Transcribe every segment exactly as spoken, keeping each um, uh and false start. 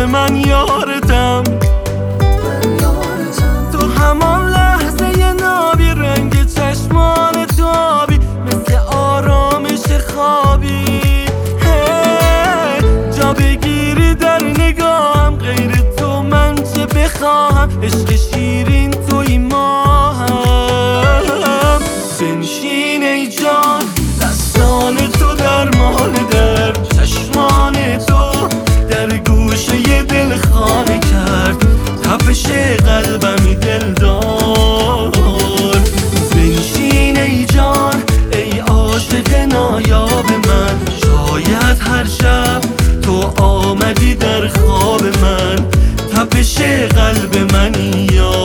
من یارتم، تو همان لحظه نابی، رنگ چشمان تو آبی، مثل آرامش خوابی. جا بگیری در نگاهم، غیر تو من چه بخواهم، عشق شیرین توی ماهم. بنشین ای جان، دستان تو درمان درد، چشمان تو در گوشه دل خانه کرد، تپش قلبمی دلدار. بنشین ای جان، ای عاشق نایاب من، شاید هر شب تو آمدی در خواب من، تپش قلب منی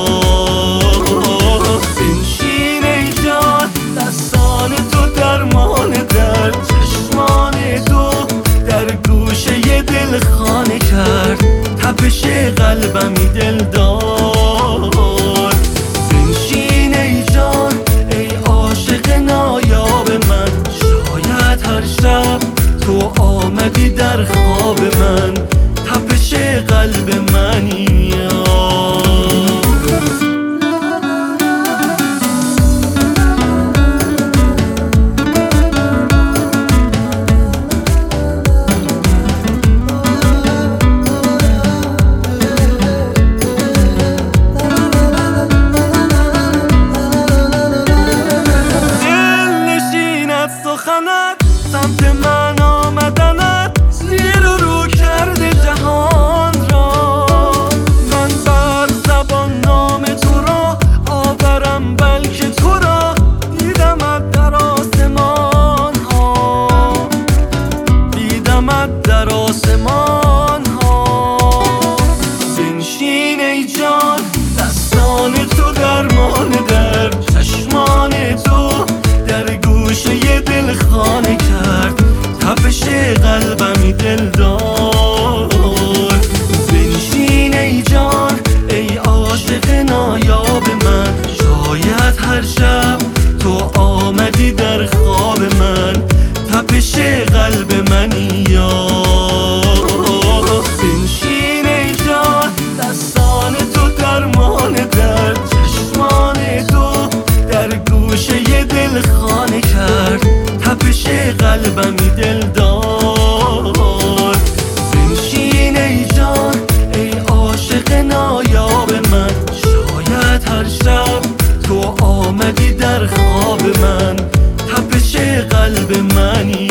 یار. بنشین ای جان، دستان تو درمان درد، چشمان تو در گوشه دل خانه کرد، تپش قلبمی دلدار. بنشین ای جان، ای عاشق نایاب من، شاید هر شب تو آمدی در خواب من، تپش قلب منی سخنت، سمت من آمدنت، زیر و رو کرده جهان را. من بر زبان نام تو را آورم، بلکه تو را دیدمت در آسمان ها، دیدمت در آسمان ها. بنشین ای جان، دستان تو درمان درد، چشمان تو در گوشه دل خانه کرد، تپش قلبمی دلدار. بنشین ای جان، ای عاشق نایاب من، شاید هر شب تو آمدی در خواب من، تپش قلب منی یار. بنشین ای جان، دستان تو درمان درد، چشمان تو در گوشه دل خانه کرد، تپش قلبمی دلدار. بنشین ای جان، ای عاشق نایاب من، شاید هر شب تو آمدی در خواب من، تپش قلب منی